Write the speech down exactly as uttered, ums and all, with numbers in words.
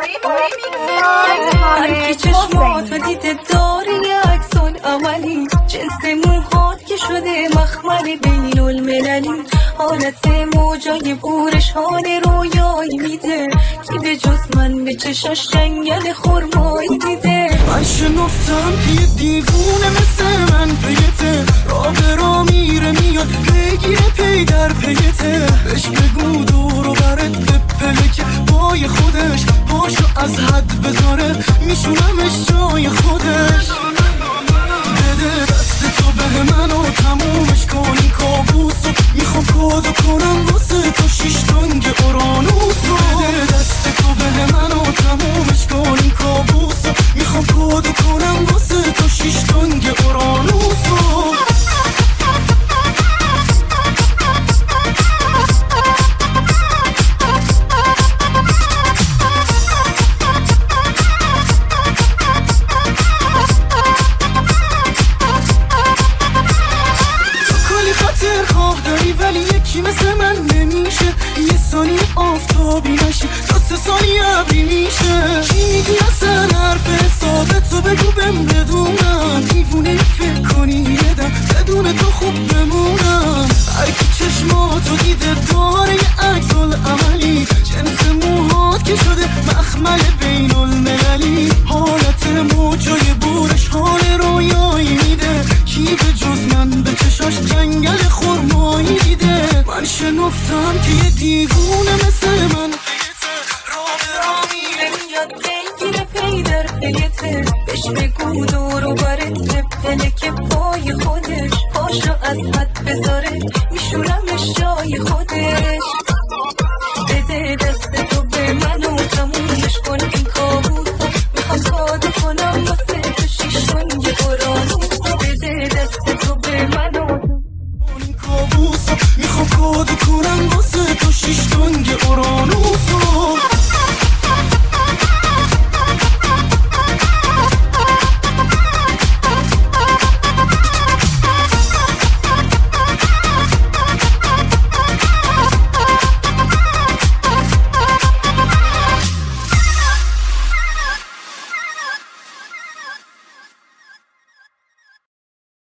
هر کی چشماتو دیده داره یه عکسال عملی، جنس موهات که شده مخمل بین المللی، حالت موجای بورش حال رویایی میده، کی به جز من به چشاش جنگل خرمایی دیده. من شنفتم که یه دیوونه مثل من پیته، را به را میره میاد بگیره پی در پیته، بهش بگو دور و برت بپله که پای خودش پاشو از حد بذاره میشونمش جای خودش. بده دست تو به من و تمومش کنی کابوسو، میخوام کادو کنم واسه تو شیش تنگ اورانوسو. بده دست تو به من و تمومش کنی کابوسو، میخوام کادو کنم واسه تو شیش تنگ اورانوسو. ولی یکی مثل من نمیشه، یه ثانیه آفتابی نشی تا سه ثانیه ابری میشه. چی میگی اصلا حرف ساده تو بگو بهم بدونم، دیوونه فکر کنی یه دم بدون تو خوب بمونم. هر کی چشماتو دیده داره یه عکس العملی، جنس موهات که شده مخمل بین المللی، حالت موجای بورش حال رویایی میده، کی به جز من به چشاش جنگل خرمایی دیده. من شنفتم که یه دیوونه مثل من پیته، را به را میره میاد بگیره پی در پیته، بهش بگو دور و برت بپله که پای خودش پاشو از حد بذاره میشونمش جای خودش. بده دست تو به من و تمومش کن این کار